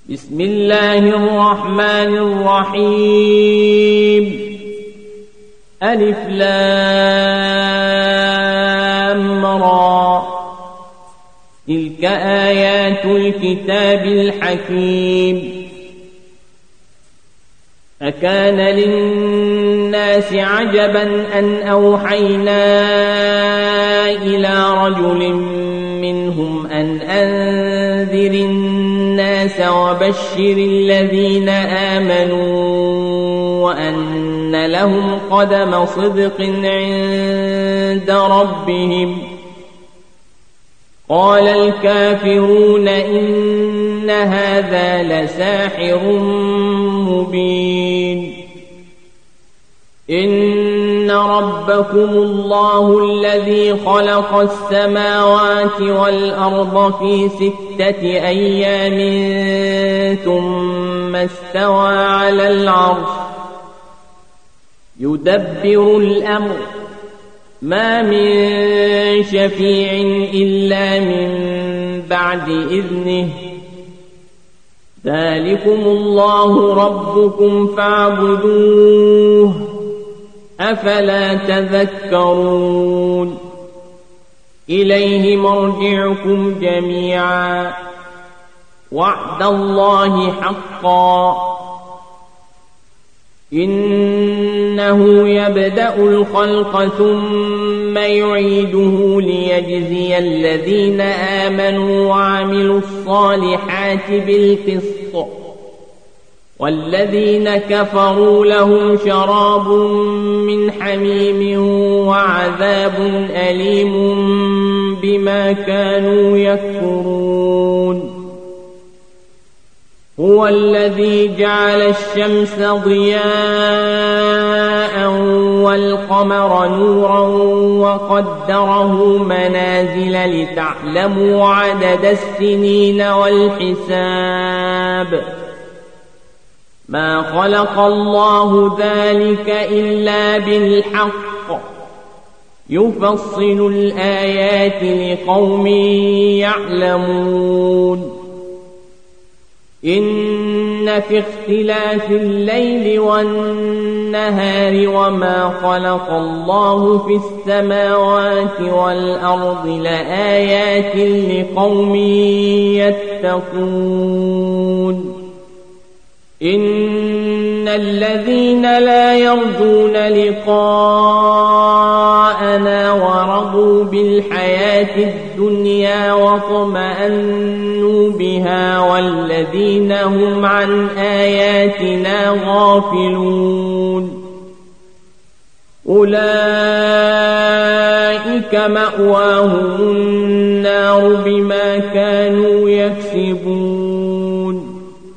بسم الله الرحمن الرحيم ألف لام را تلك آيات الكتاب الحكيم أكان للناس عجبا أن أوحينا إلى رجل منهم أن أنذر الناس وبشر الذين آمنوا وأن لهم قدم صدق عند ربهم قال الكافرون إن هذا لساحر مبين إن ربكم الله الذي خلق السماوات والأرض في 6 أيام ثم استوى على العرش يدبر الأمر ما من شفيع إلا من بعد إذنه ذلكم الله ربكم فاعبدوه أفلا تذكرون إليه مرجعكم جميعا وعد الله حقا إنه يبدأ الخلق ثم يعيده ليجزي الذين آمنوا وعملوا الصالحات بالقسط والذين كفروا لهم شراب من حميم وعذاب أليم بما كانوا يكفرون هو الذي جعل الشمس ضياء والقمر نورا وقدره منازل لتعلموا عدد السنين والحساب ما خلق الله ذلك إلا بالحق يفصل الآيات لقوم يعلمون إن في اختلاف الليل والنهار وما خلق الله في السماوات والأرض لآيات لقوم يتقون إن الذين لا يرجون لقاءنا ورضوا بالحياة الدنيا واطمأنوا بها والذين هم عن آياتنا غافلون أولئك مأواهم النار بما كانوا يكسبون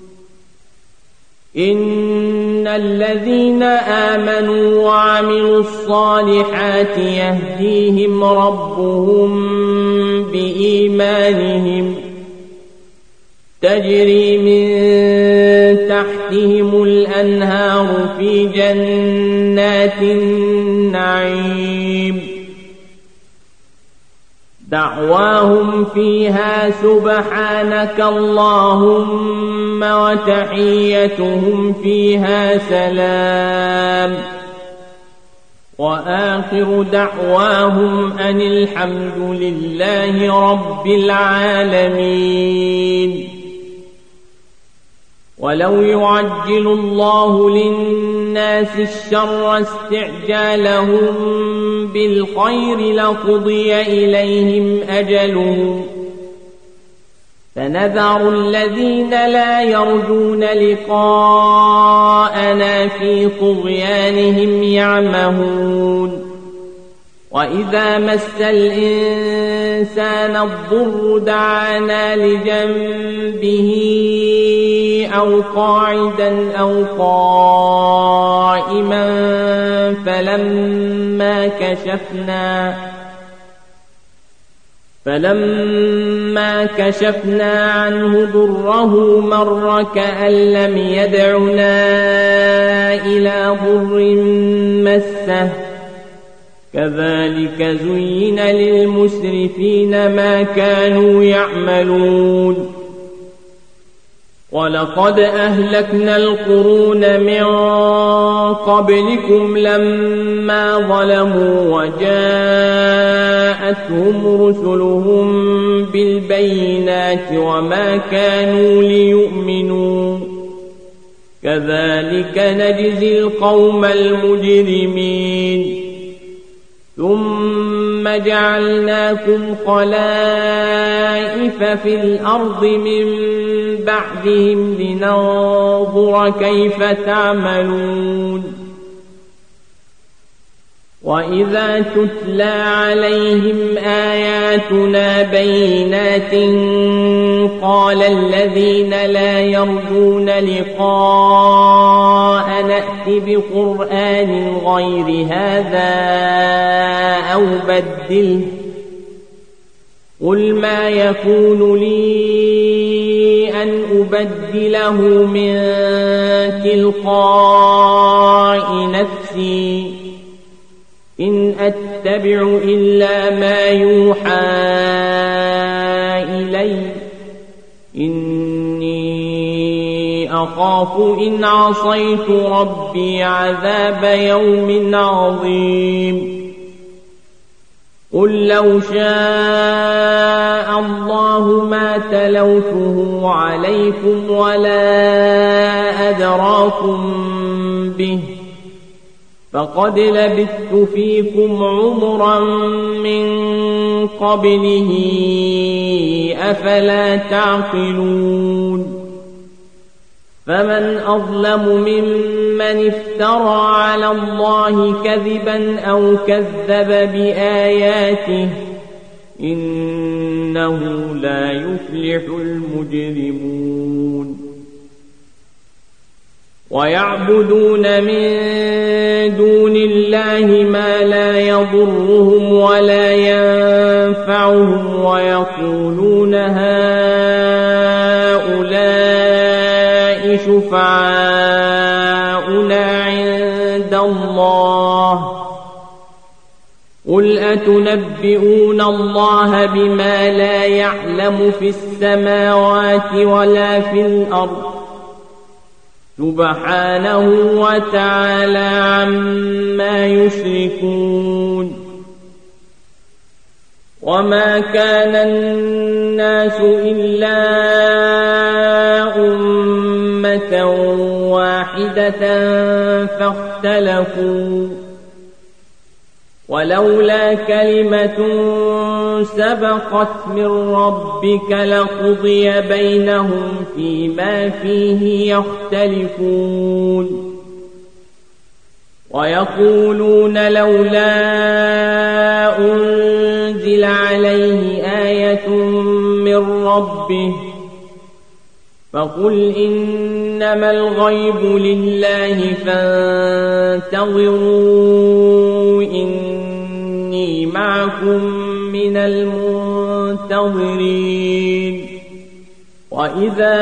إن الذين آمنوا وعملوا الصالحات يهديهم ربهم بإيمانهم تجري من تحتهم الأنهار في جنات النعيم دعواهم فيها سبحانك اللهم وتحيتهم فيها سلام وآخر دعواهم أن الحمد لله رب العالمين ولو يعجل الله للناس الشر استعجالهم بالخير لقضي إليهم أجلهم فنذر الذين لا يرجون لقاءنا في طغيانهم يعمهون وإذا مس الإنسان الضر دعانا لجنبه أو قاعدا أو قائما فلما كشفنا عنه ضره مر كأن لم يدعنا إلى ضر مسه كذلك زين للمسرفين ما كانوا يعملون ولقد أهلكنا القرون من قبلكم لما ظلموا وجاءتهم رسلهم بالبينات وما كانوا ليؤمنوا كذلك نجزي القوم المجرمين ثم جعلناكم خلائف في الأرض من بعدهم لننظر كيف تعملون وإذا تتلى عليهم آياتنا بينات قال الذين لا يرجون لقاء نأت بقرآن غير هذا أو بدله قل ما يكون لي أن أبدله من تلقاء نفسي إن أتبع إلا ما يوحى إلي إني أخاف إن عصيت ربي عذاب يوم عظيم قل لو شاء الله ما تلوته عليكم ولا أدراكم به فقد لبثت فيكم عمرا من قبله أفلا تعقلون فمن أظلم ممن افترى على الله كذبا أو كذب بآياته إنه لا يفلح المجرمون ويعبدون من دون الله ما لا يضرهم ولا ينفعهم ويقولون هؤلاء شفعاؤنا عند الله قل أتنبئون الله بما لا يعلم في السماوات ولا في الأرض سبحانه وتعالى عما يشركون وما كان الناس إلا أمة واحدة فاختلفوا ولولا كلمة سبقت من ربك لقضي بينهم فيما فيه يختلفون ويقولون لولا أنزل عليه آية من ربه فقل إنما الغيب لله فانتظروا إني معكم من المنتظرين وإذا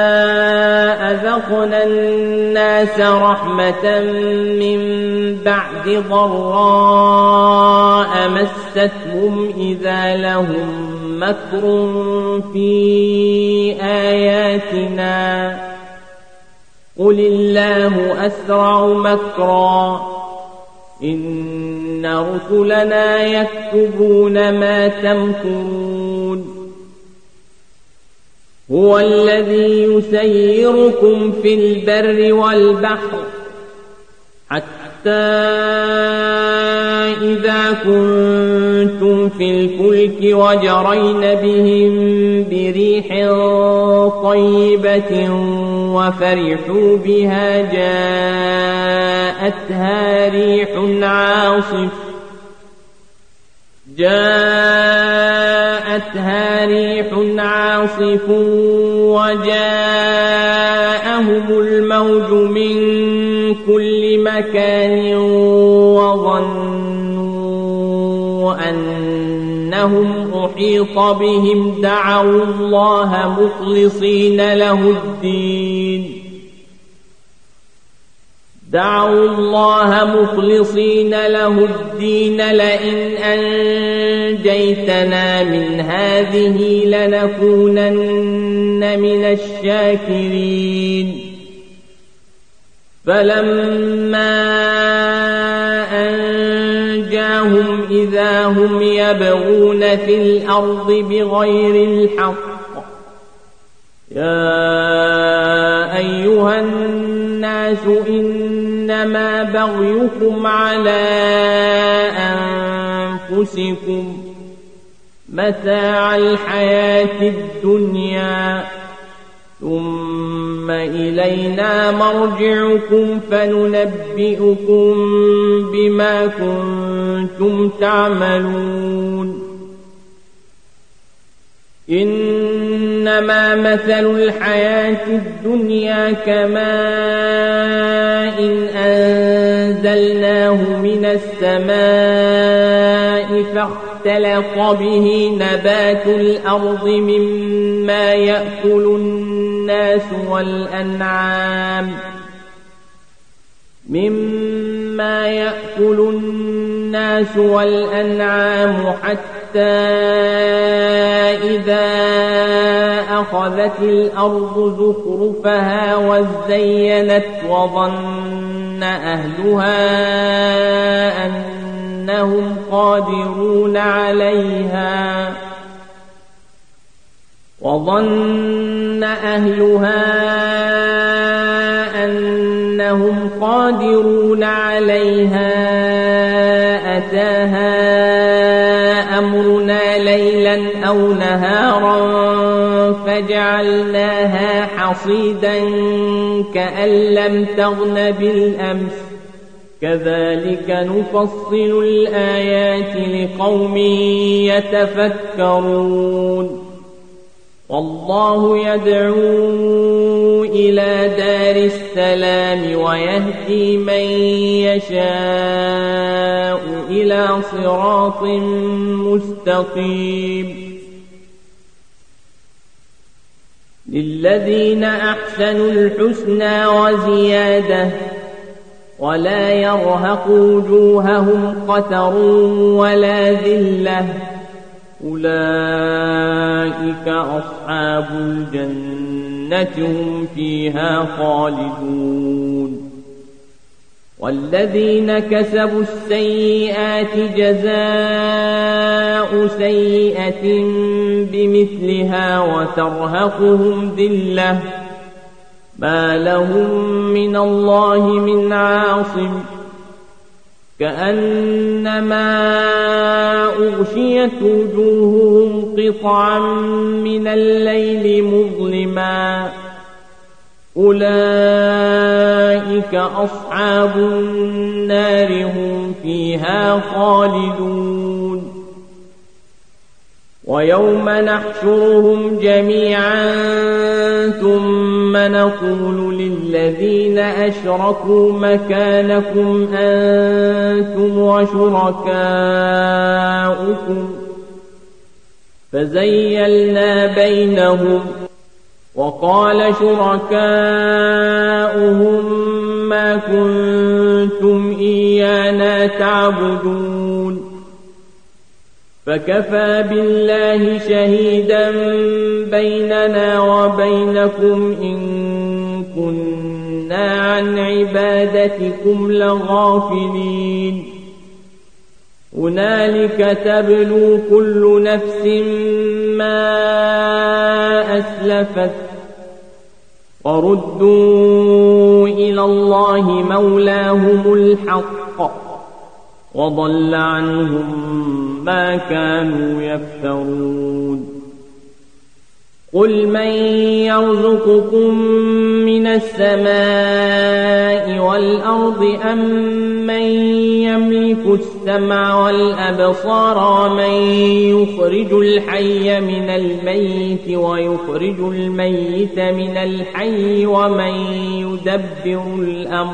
أذقنا الناس رحمة من بعد ضراء مستهم إذا لهم مكر في آياتنا قل الله أسرع مكرا إن رسلنا يكتبون ما تمكرون هو الذي يسيركم في البر والبحر حتى إذا كنتم في الفلك وجرين بهم بريح طيبة وفرحوا بها جاءتها ريح عاصف وجاءهم الموج من كل مكان وظنوا أنهم أحيط بهم دعوا الله مخلصين له الدين دعوا الله مخلصين له الدين لئن أنجيتنا من هذه لنكونن من الشاكرين فلما أنجاهم إذا هم يبغون في الأرض بغير الحق يا أيها الناس إنما بغيكم على أنفسكم متاع الحياة الدنيا ثم إلينا مرجعكم فننبئكم بما كنتم تعملون إنما مثل الحياة الدنيا كماء أنزلناه من السماء فاختلط به نبات الأرض مما يأكل الناس والأنعام حتى إذا أخذت الأرض زخرفها وزينت وظن أهلها أنهم قادرون عليها أتاها أمرنا ليلا أو نهارا فجعلناها حصيدا كأن لم تغن بالأمس كذلك نفصل الآيات لقوم يتفكرون والله يدعو إلى دار السلام ويهدي من يشاء إلى صراط مستقيم للذين أحسنوا الحسنى وزيادة ولا يرهق وجوههم قتر ولا ذلة أولئك أصحاب الجنة هم فيها خالدون والذين كسبوا السيئات جزاء سيئة بمثلها وترهقهم ذلة ما لهم من الله من عاصم كأنما أغشيت وجوههم قطعا من الليل مظلما أولئك أصحاب النار هم فيها خالدون ويوم نحشرهم جميعا ثم نقول للذين أشركوا مكانكم أنتم وشركاؤكم فزيلنا بينهم وقال شركاؤهم ما كنتم إيانا تعبدون فكفى بالله شهيدا بيننا وبينكم إن كنا عن عبادتكم لغافلين هنالك تبلو كل نفس ما أسلفت وردوا إلى الله مولاهم الحق وضل عنهم ما كانوا يفترون قل من يرزقكم من السماء والأرض أم من يملك السمع والأبصار ومن يخرج الحي من الميت ويخرج الميت من الحي ومن يدبر الأمر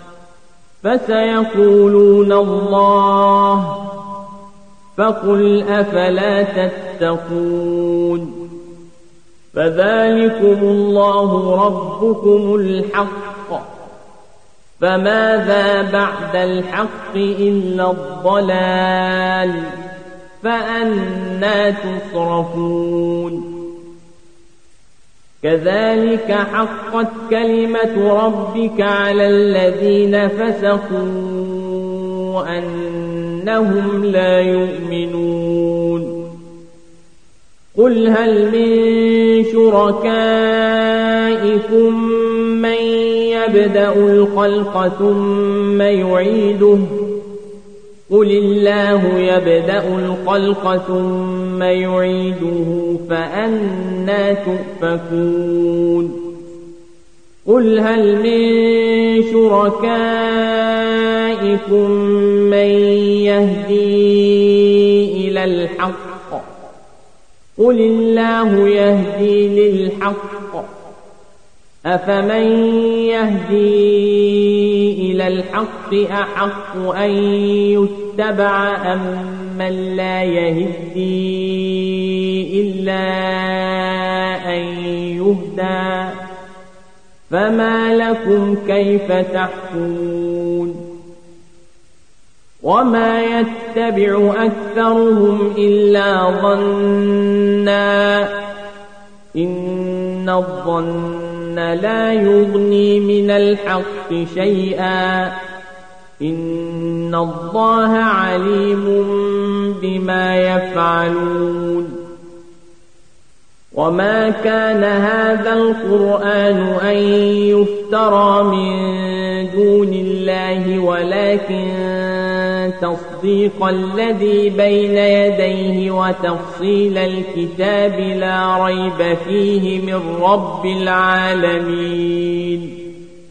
فسيقولون الله فقل أفلا تتقون فذلكم الله ربكم الحق فماذا بعد الحق إلا الضلال فأنى تصرفون كذلك حقت كلمة ربك على الذين فسقوا أنهم لا يؤمنون قل هل من شركائكم من يبدأ الخلق ثم يعيده قل الله يبدأ الخلق ثم يعيده فأنى تؤفكون قل هل من شركائكم من يهدي إلى الحق قل الله يهدي للحق أفمن يهدي إلى الحق أحق أن يتبع أم من لا يهدي إلا أن يهدى فما لكم كيف تحكمون وما يتبع أكثرهم إلا ظنا إن الظن لا يغني من الحق شيئا إن الله عليم بما يفعلون وما كان هذا القرآن أن يفترى من دون الله ولكن تصديق الذي بين يديه وتفصيل الكتاب لا ريب فيه من رب العالمين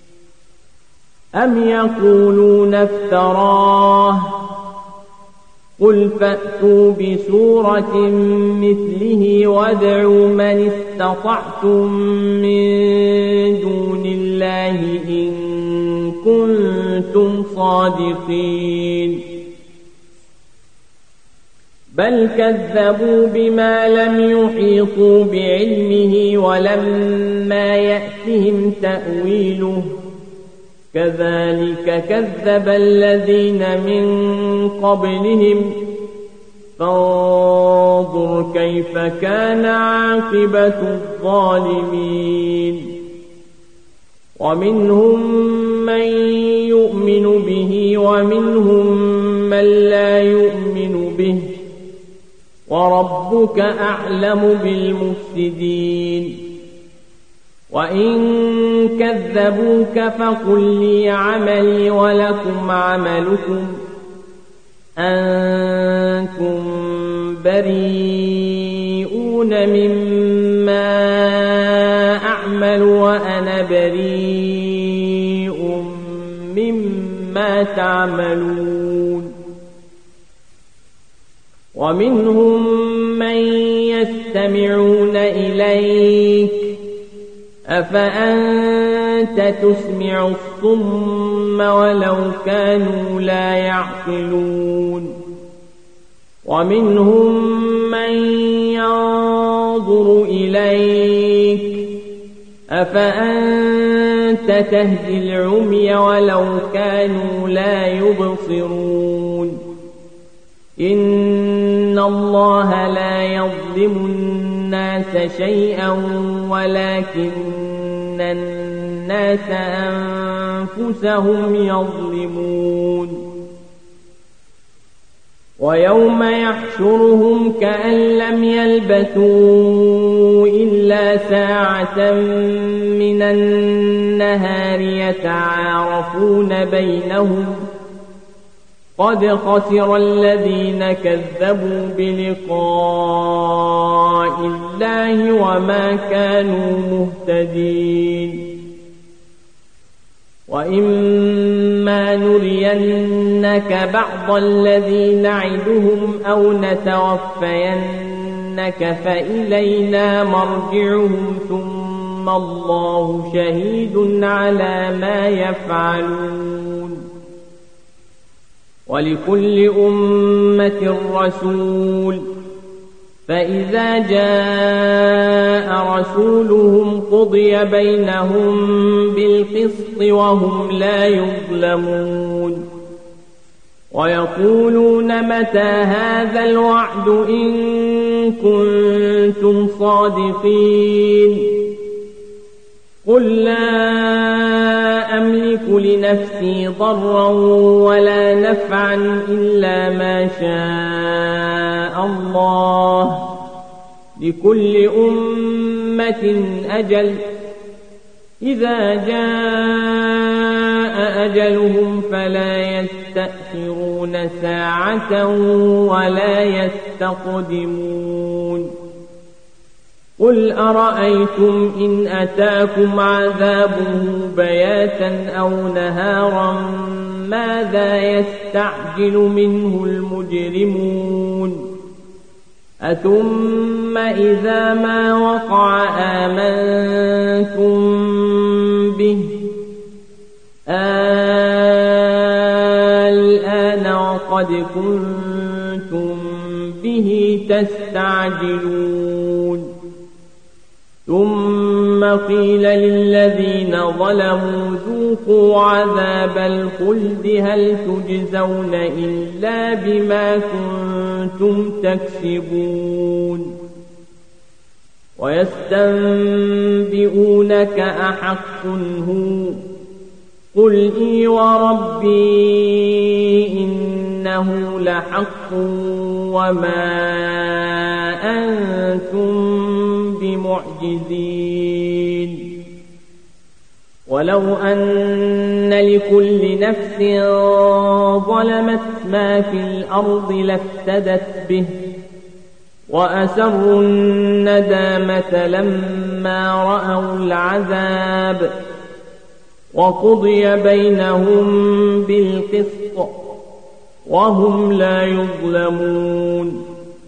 أم يقولون افتراه قل فأتوا بسورة مثله وادعوا من استطعتم من دون الله إن كنتم صادقين بل كذبوا بما لم يحيطوا بعلمه ولما يأتهم تأويله كذلك كذب الذين من قبلهم فانظر كيف كان عاقبة الظالمين ومنهم من يؤمن به ومنهم من لا يؤمن به وربك أعلم بالمفسدين وإن كذبوك فقل لي عملي ولكم عملكم أنتم بريئون مما أعمل وأنا بريء مما تعملون ومنهم من يستمعون إليك أفأنت تسمع الصم ولو كانوا لا يعقلون ومنهم من ينظر إليك أفأنت تهدي العمي ولو كانوا لا يبصرون إن الله لا يظلم الناس شيئا ولكن الناس أنفسهم يظلمون ويوم يحشرهم كأن لم يلبثوا إلا ساعة من النهار يتعارفون بينهم قد خسر الذين كذبوا بلقاء الله وما كانوا مهتدين وإما نرينك بعض الذي نعدهم أو نتوفينك فإلينا مرجعهم ثم الله شهيد على ما يفعلون ولكل أمة رسول فإذا جاء رسولهم قضي بينهم بالقسط وهم لا يظلمون ويقولون متى هذا الوعد إن كنتم صادقين قل لا أملك لنفسي ضرا ولا نفعا إلا ما شاء الله لكل أمة أجل إذا جاء أجلهم فلا يستأخرون ساعة ولا يستقدمون قل أرأيتم إن أتاكم عذابه بياتا أو نهارا ماذا يستعجل منه المجرمون أثم إذا ما وقع آمنتم به الآن وقد كنتم به تستعجلون ثم قيل للذين ظلموا ذوقوا عذاب الخلد هل تجزون إلا بما كنتم تكسبون ويستنبئونك أحق هو قل إي وربي إنه لحق وما أنتم بمعجزين ولو أن لكل نفس ظلمت ما في الأرض لافتدت به وأسروا الندامة لما رأوا العذاب وقضي بينهم بالقسط وهم لا يظلمون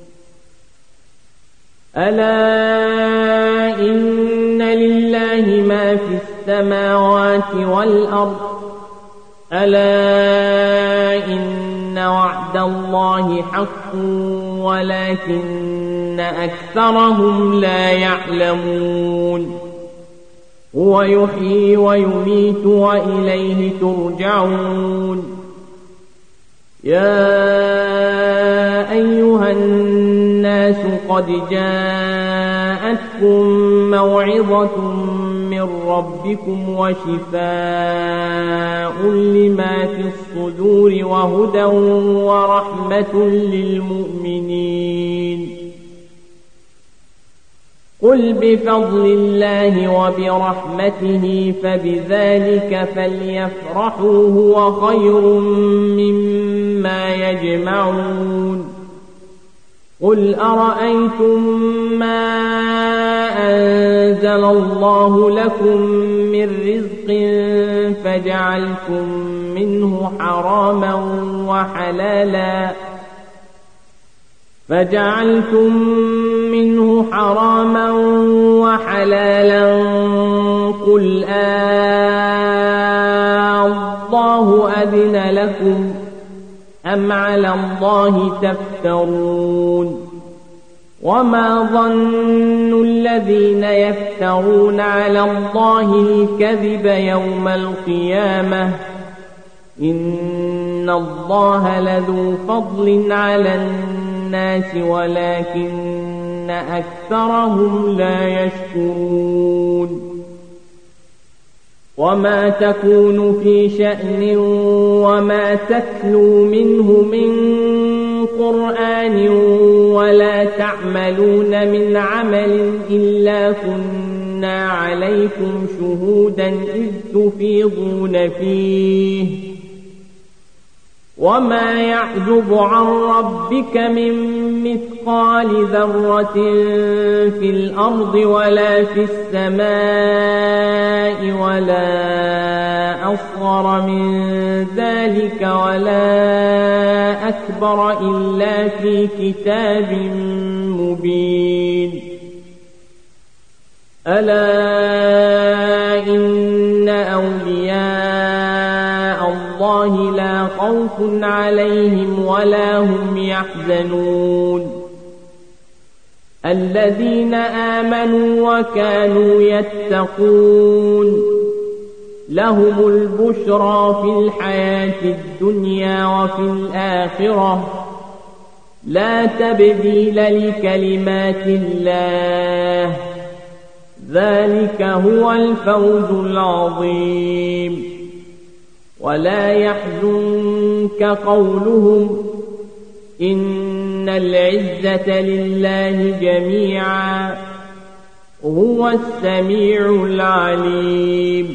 ألا إن لله ما في السماوات والأرض ألا إن وعد الله حق ولكن أكثرهم لا يعلمون هو يحيي ويميت وإليه ترجعون يا أيها الناس قد جاءتكم موعظة من ربكم وشفاء لما في الصدور وهدى ورحمة للمؤمنين قل بفضل الله وبرحمته فبذلك فليفرحوا هو خير مما يجمعون قل أرأيتم ما أنزل الله لكم من رزق فجعلتم منه حراما وحلالا قل الله أذن لكم أم على الله تفترون وما ظن الذين يفترون على الله الكذب يوم القيامة إن الله لذو فضل على الناس ولكن أكثرهم لا يشكرون وما تكون في شأن وما تتلو منه من قرآن ولا تعملون من عمل إلا كنا عليكم شهودا إذ تفيضون فيه وما يعزب عن ربك من مثقال ذرة في الأرض ولا في السماء ولا أصغر من ذلك ولا أكبر إلا في كتاب مبين ألا إن أولياء الله لا خوف عليهم ولا هم يحزنون الذين آمنوا وكانوا يتقون لهم البشرى في الحياة الدنيا وفي الآخرة لا تبديل لكلمات الله ذلك هو الفوز العظيم ولا يحزنك قولهم إن العزة لله جميعا هو السميع العليم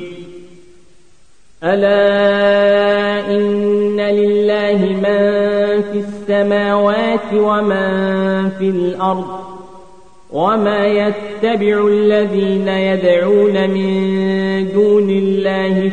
ألا إن لله من في السماوات ومن في الأرض وما يتبع الذين يدعون من دون الله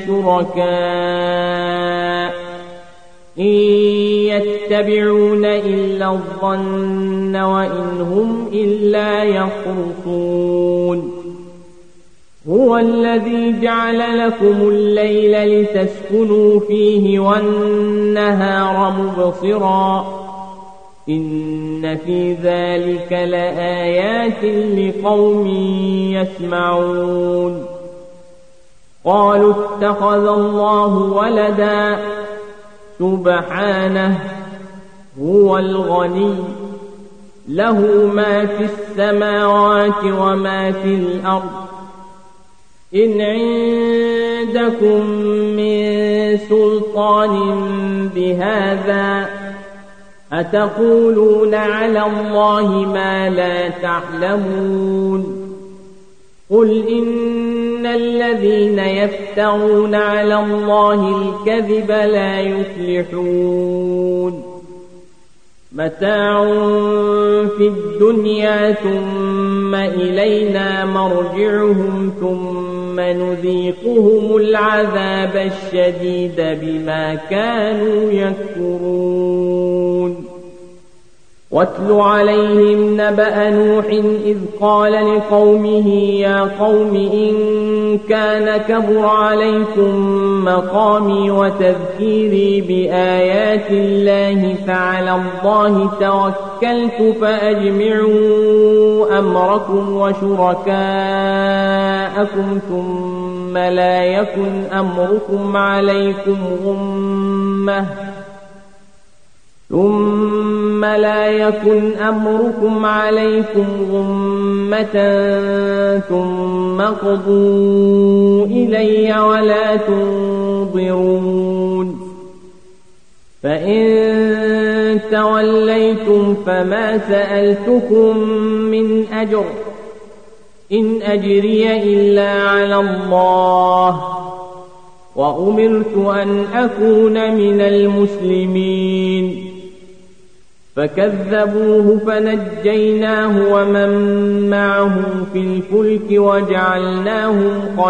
شركاء إن يتبعون إلا الظن وإن هم إلا يخرصون هو الذي جعل لكم الليل لتسكنوا فيه والنهار مبصرا إن في ذلك لآيات لقوم يسمعون قالوا اتخذ الله ولدا سبحانه هو الغني له ما في السماوات وما في الأرض إن عندكم من سلطان بهذا أتقولون على الله ما لا تعلمون قل إن الذين يفترون على الله الكذب لا يفلحون متاع في الدنيا ثم إلينا مرجعهم ثم نذيقهم العذاب الشديد بما كانوا يكفرون واتل عليهم نبأ نوح إذ قال لقومه يا قوم إن كان كبر عليكم مقامي وتذكيري بآيات الله فعلى الله توكلت فأجمعوا أمركم وشركاءكم ثم لا يكن أمركم عليكم غمة ثم قضوا إلي ولا تنظرون فإن توليتم فما سألتكم من أجر إن أجري إلا على الله وأمرت أن أكون من المسلمين فكذبوه فنجيناه ومن معه في الفلك وجعلناهم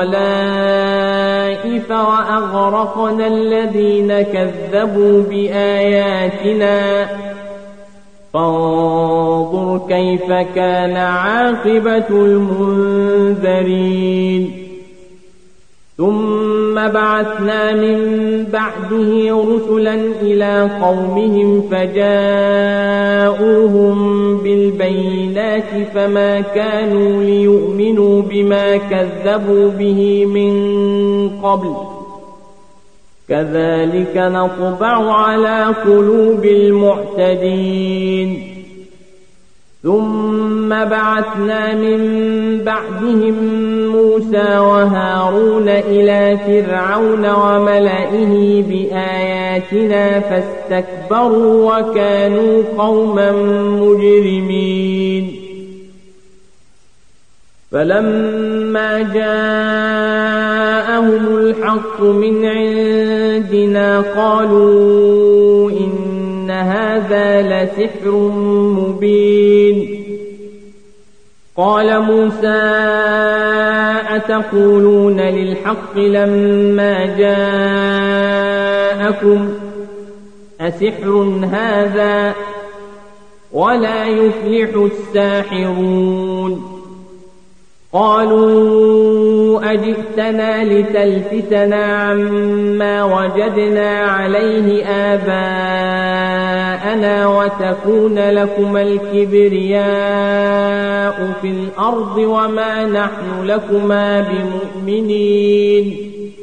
خلائف وأغرقنا الذين كذبوا بآياتنا فانظر كيف كان عاقبة المنذرين ثم بعثنا من بعده رسلا إلى قومهم فجاءوهم بالبينات فما كانوا ليؤمنوا بما كذبوا به من قبل كذلك نطبع على قلوب المعتدين ثم بعثنا من بعدهم موسى وهارون إلى فرعون وملئه بآياتنا فاستكبروا وكانوا قوما مجرمين فلما جاءهم الحق من عندنا قالوا إن هذا لسحر مبين قال موسى أتقولون للحق لما جاءكم أسحر هذا ولا يفلح الساحرون قالوا أجئتنا لتلفتنا عما وجدنا عليه آباءنا وتكون لكما الكبرياء في الأرض وما نحن لكما بمؤمنين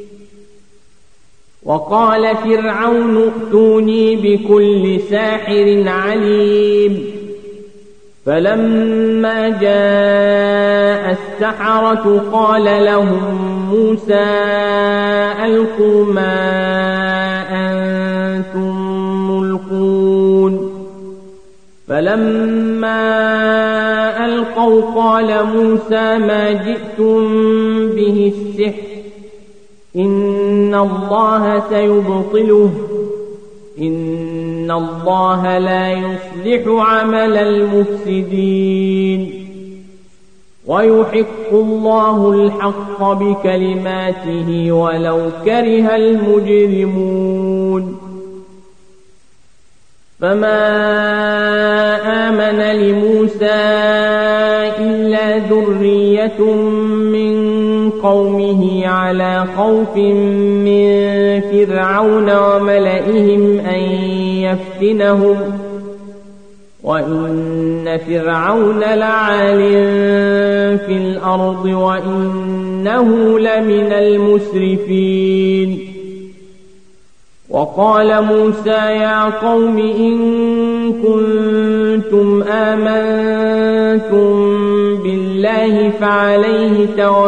وقال فرعون ائتوني بكل ساحر عليم فلما جاء السحرة قال لهم موسى ألقوا ما أنتم ملقون فلما ألقوا قال موسى ما جئتم به السحر إن الله سيبطله إن الله لا يصلح عمل المفسدين ويحق الله الحق بكلماته ولو كره المجرمون فما آمن لموسى إلا ذرية من قومه على خوف من فرعون وملئهم أن يفتنهم وإن فرعون لعال في الأرض وإنه لمن المسرفين وقال موسى يا قوم إن كنتم آمنتم بالله فعليه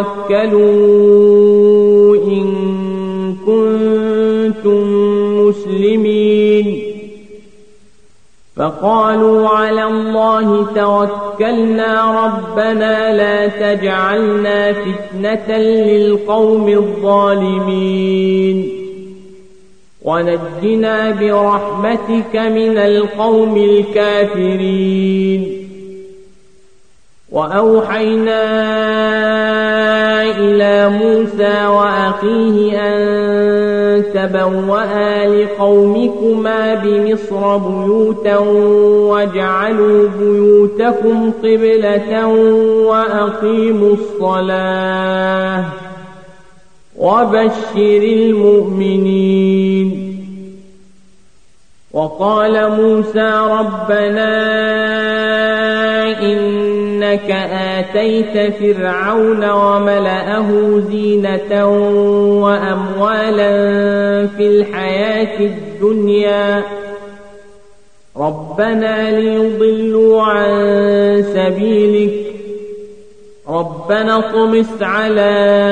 توكلوا إن كنتم مسلمين فقالوا على الله توكلنا ربنا لا تجعلنا فتنة للقوم الظالمين ونجنا برحمتك من القوم الكافرين وأوحينا إلى موسى وأخيه أن تبوأ لقومكما بمصر بيوتا واجعلوا بيوتكم قبلة وأقيموا الصلاة وبشر المؤمنين وقال موسى ربنا إنك آتيت فرعون وملأه زينة وأموالا في الحياة الدنيا ربنا ليضلوا عن سبيلك ربنا اطمس على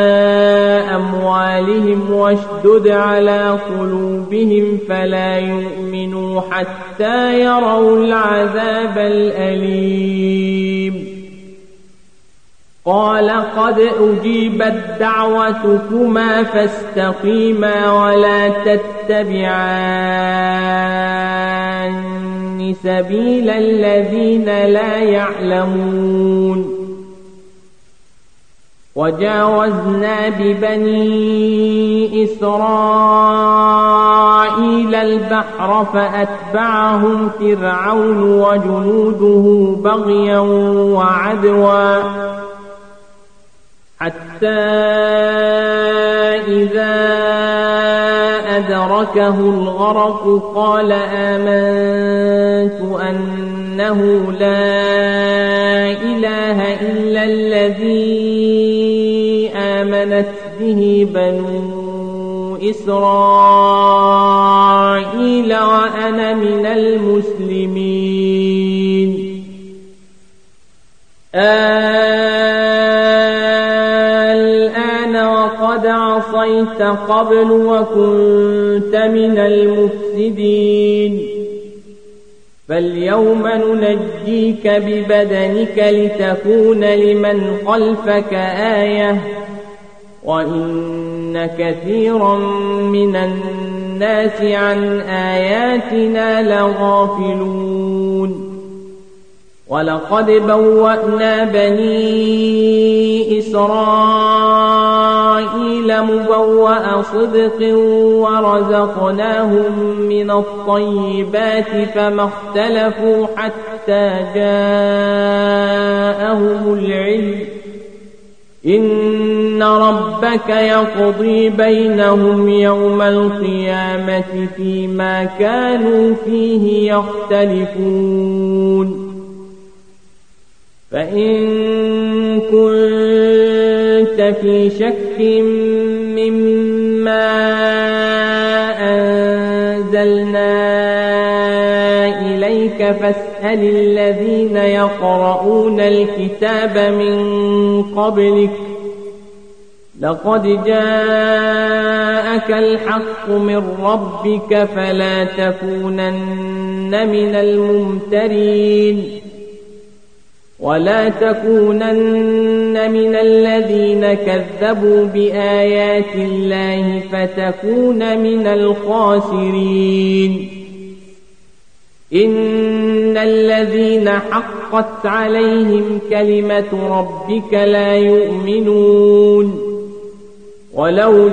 أموالهم واشدد على قلوبهم فلا يؤمنوا حتى يروا العذاب الأليم قال قد أجيبت دعوتكما فاستقيما ولا تتبعان سبيل الذين لا يعلمون وجاوزنا ببني إسرائيل البحر فأتبعهم فرعون وجنوده بغيا وعدوا حتى إذا أدركه الغرق قال آمنت أنه لا إله إلا الذي آمنت به بنو إسرائيل وأنا من المسلمين الآن وقد عصيت قبل وكنت من المفسدين فاليوم ننجيك ببدنك لتكون لمن خلفك آية وإن كثيرا من الناس عن آياتنا لغافلون ولقد بوأنا بني إسرائيل مبوأ صدق ورزقناهم من الطيبات فما اختلفوا حتى جاءهم العلم إن ربك يقضي بينهم يوم القيامة فيما كانوا فيه يختلفون فإن كنت في شك مما أنزلنا إليك فاسأل الذين يقرؤون الكتاب من قبلك لقد جاءك الحق من ربك فلا تكونن من الممترين ولا تكونن من الذين كذبوا بآيات الله فتكون من الخاسرين إن الذين حقت عليهم كلمة ربك لا يؤمنون ولو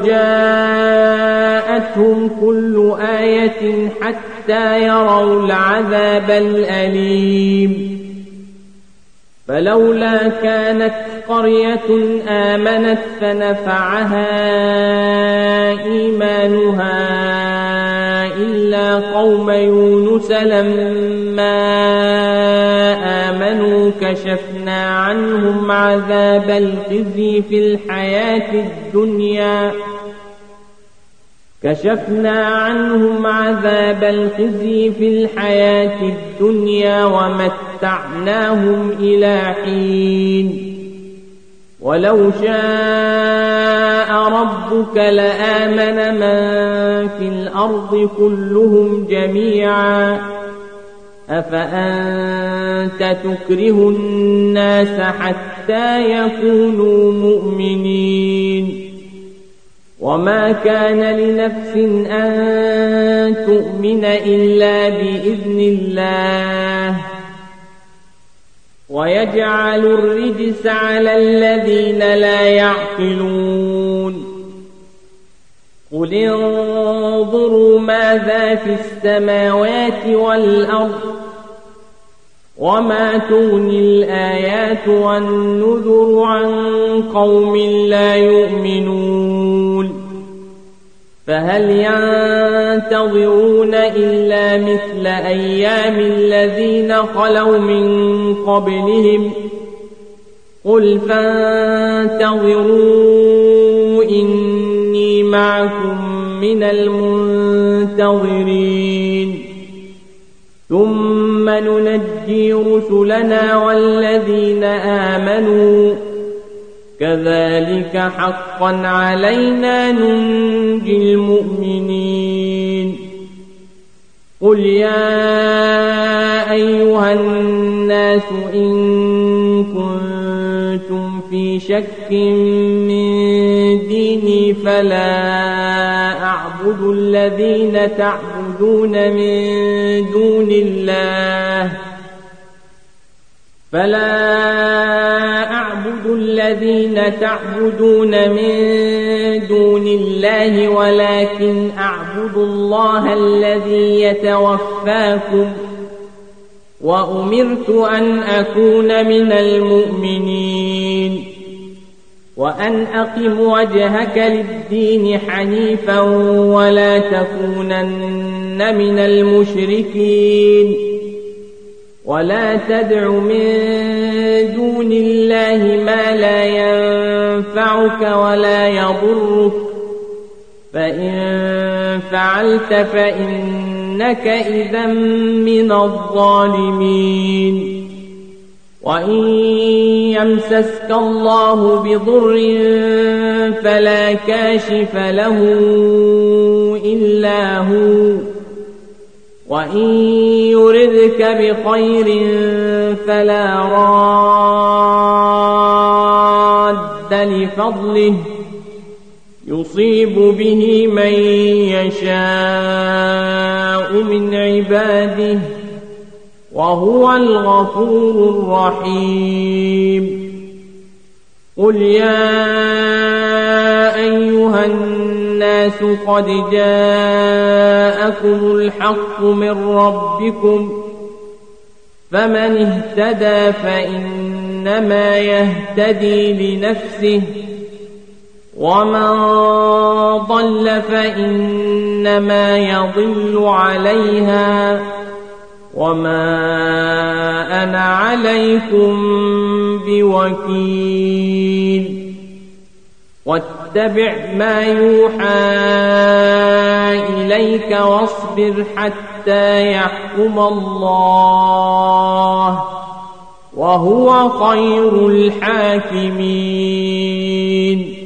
جاءتهم كل آية حتى يروا العذاب الأليم فلولا كانت قرية آمنت فنفعها إيمانها إلا قوم يونس لما آمنوا كشفنا عنهم عذاب الخزي في الحياة الدنيا ومتعناهم إلى حين ولو شاء ربك لآمن من في الأرض كلهم جميعا أفأنت تكره الناس حتى يكونوا مؤمنين وما كان لنفس أن تؤمن إلا بإذن الله ويجعل الرجس على الذين لا يعقلون قل انظروا ماذا في السماوات والأرض وما تغني الآيات والنذر عن قوم لا يؤمنون فهل ينتظرون إلا مثل أيام الذين خلوا من قبلهم قل فانتظروا إني معكم من المنتظرين ثم ننجي رسلنا والذين آمنوا كذلك حقا علينا ننجي المؤمنين قل يا أيها الناس إن كنتم في شك من ديني فلا أعبد الذين تعبدون من دون الله ولكن أعبد الله الذي يتوفاكم وأمرت أن أكون من المؤمنين وأن أقم وجهك للدين حنيفا ولا تكونن من المشركين ولا تدع من دون الله ما لا ينفعك ولا يضرك فإن فعلت فإنك إذا من الظالمين وإن يمسسك الله بضر فلا كاشف له إلا هو وإن يردك بخير فلا راد لفضله يصيب به من يشاء من عباده وهو الغفور الرحيم قل يا أيها الناس قد جاءكم الحق من ربكم فمن اهتدى فإن فإنما يهتدي لنفسه ومن ضل فإنما يضل عليها وما أنا عليكم بوكيل واتبع ما يوحى إليك واصبر حتى يحكم الله وهو خير الحاكمين